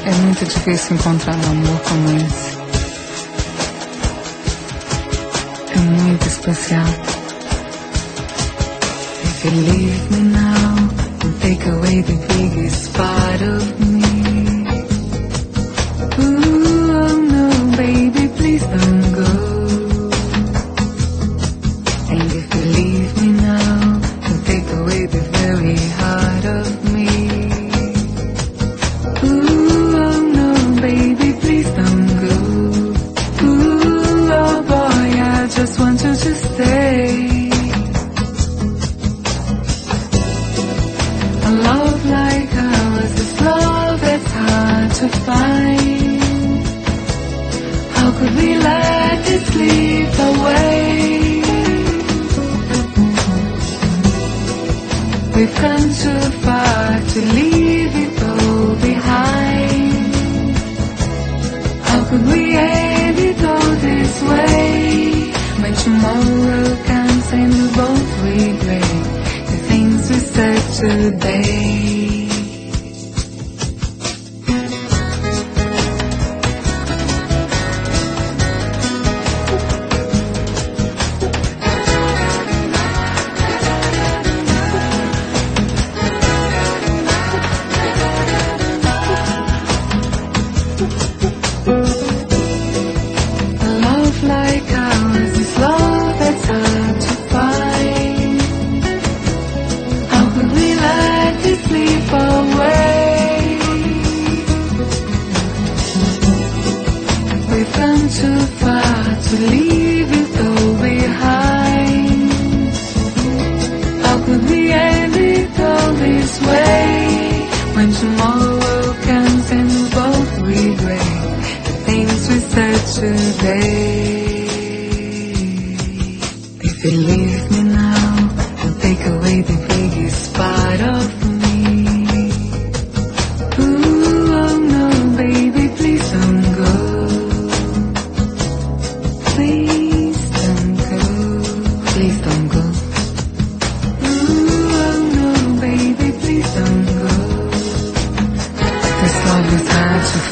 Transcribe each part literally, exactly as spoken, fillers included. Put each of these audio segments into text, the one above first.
É muito difícil encontrar um amor como esse. É muito especial. If you leave me now, you take away the biggest part of me. Ooh, oh no, baby, please don't go. And if you leave me now, you take away the very heart of me. Ooh, oh no, baby, please don't go. Ooh, oh boy, I just want you to stay. A love like ours is love that's hard to find. How could we let it slip away? We've come too far to leave it all behind. How could we end it all this way? When tomorrow comes and we both regret the things we said today. Too far to leave it all behind. How could we end it all this way? When tomorrow comes and we both regret the things we said today. If you leave me now, you'll take away the biggest part of me. Ooh, oh no, baby, please don't go. Please don't go, please don't go. Ooh, oh no, baby, please don't go. This love is hard to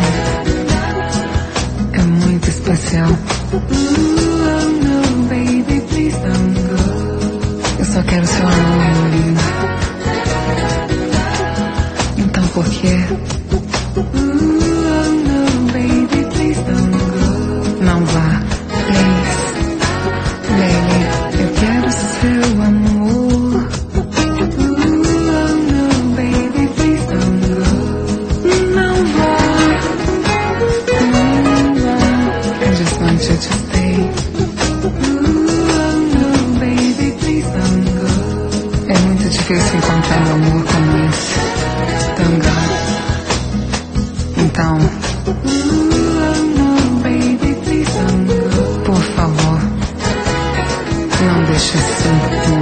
find. É muito especial. Ooh, oh no, baby, please don't go. Eu só quero seu amor, meu lindo. Então por quê? Ooh, oh no, baby, please don't go. Não vá. Baby, eu quero seu amor. Ooh, oh no, baby, please don't go. Não vá, não vá. I just want you to stay. Ooh, oh no, baby, please don't go. É muito difícil encontrar um amor como esse. Tão gato. Então, ooh, oh no, baby, please don't go. Por favor, não deixe isso.